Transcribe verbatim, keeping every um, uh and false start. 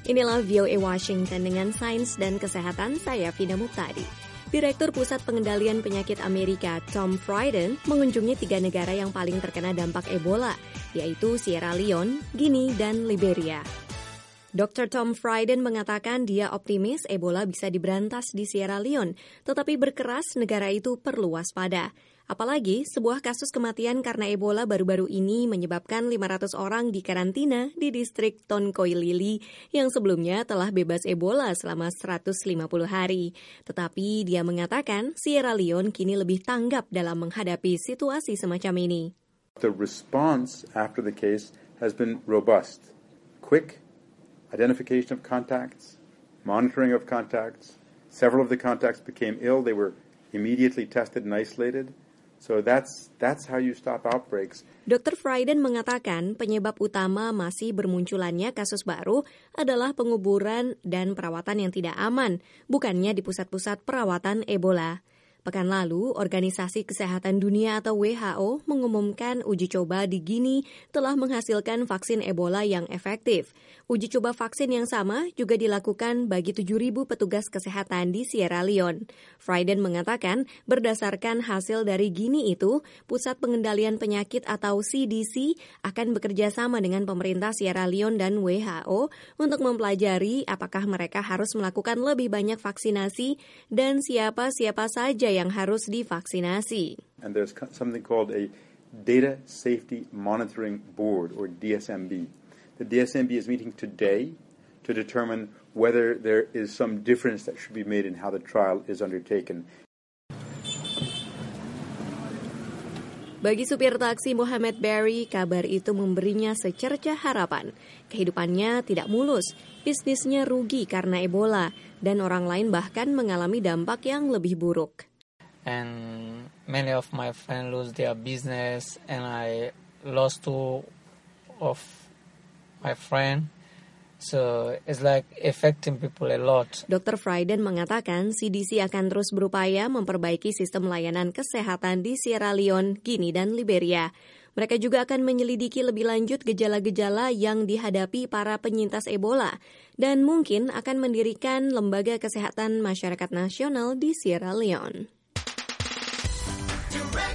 Inilah V O A Washington dengan Sains dan Kesehatan, saya Vina Muhtadi. Direktur Pusat Pengendalian Penyakit Amerika, Tom Frieden, mengunjungi tiga negara yang paling terkena dampak Ebola, yaitu Sierra Leone, Guinea, dan Liberia. dokter Tom Frieden mengatakan dia optimis Ebola bisa diberantas di Sierra Leone, tetapi berkeras negara itu perlu waspada. Apalagi sebuah kasus kematian karena Ebola baru-baru ini menyebabkan lima ratus orang di karantina di distrik Tonkoilili yang sebelumnya telah bebas Ebola selama seratus lima puluh hari. Tetapi dia mengatakan Sierra Leone kini lebih tanggap dalam menghadapi situasi semacam ini. The response after the case has been robust, quick, identification of contacts, monitoring of contacts. Several of the contacts became ill. They were immediately tested and isolated. So that's that's how you stop outbreaks. dokter Frieden mengatakan penyebab utama masih bermunculannya kasus baru adalah penguburan dan perawatan yang tidak aman, bukannya di pusat-pusat perawatan Ebola. Pekan lalu, Organisasi Kesehatan Dunia atau W H O mengumumkan uji coba di Guinea telah menghasilkan vaksin Ebola yang efektif. Uji coba vaksin yang sama juga dilakukan bagi tujuh ribu petugas kesehatan di Sierra Leone. Frieden mengatakan berdasarkan hasil dari Guinea itu, Pusat Pengendalian Penyakit atau C D C akan bekerja sama dengan pemerintah Sierra Leone dan W H O untuk mempelajari apakah mereka harus melakukan lebih banyak vaksinasi dan siapa-siapa saja yang harus divaksinasi. And there's something called a Data Safety Monitoring Board, or D S M B. The D S M B is meeting today to determine whether there is some difference that should be made in how the trial is undertaken. Bagi supir taksi Muhammad Barry, kabar itu memberinya secercah harapan. Kehidupannya tidak mulus, bisnisnya rugi karena Ebola, dan orang lain bahkan mengalami dampak yang lebih buruk. And many of my friends lose their business, and I lost two of my friends. So it's like affecting people a lot. dokter Frieden mengatakan C D C akan terus berupaya memperbaiki sistem layanan kesehatan di Sierra Leone, Guinea, dan Liberia. Mereka juga akan menyelidiki lebih lanjut gejala-gejala yang dihadapi para penyintas Ebola dan mungkin akan mendirikan lembaga kesehatan masyarakat nasional di Sierra Leone.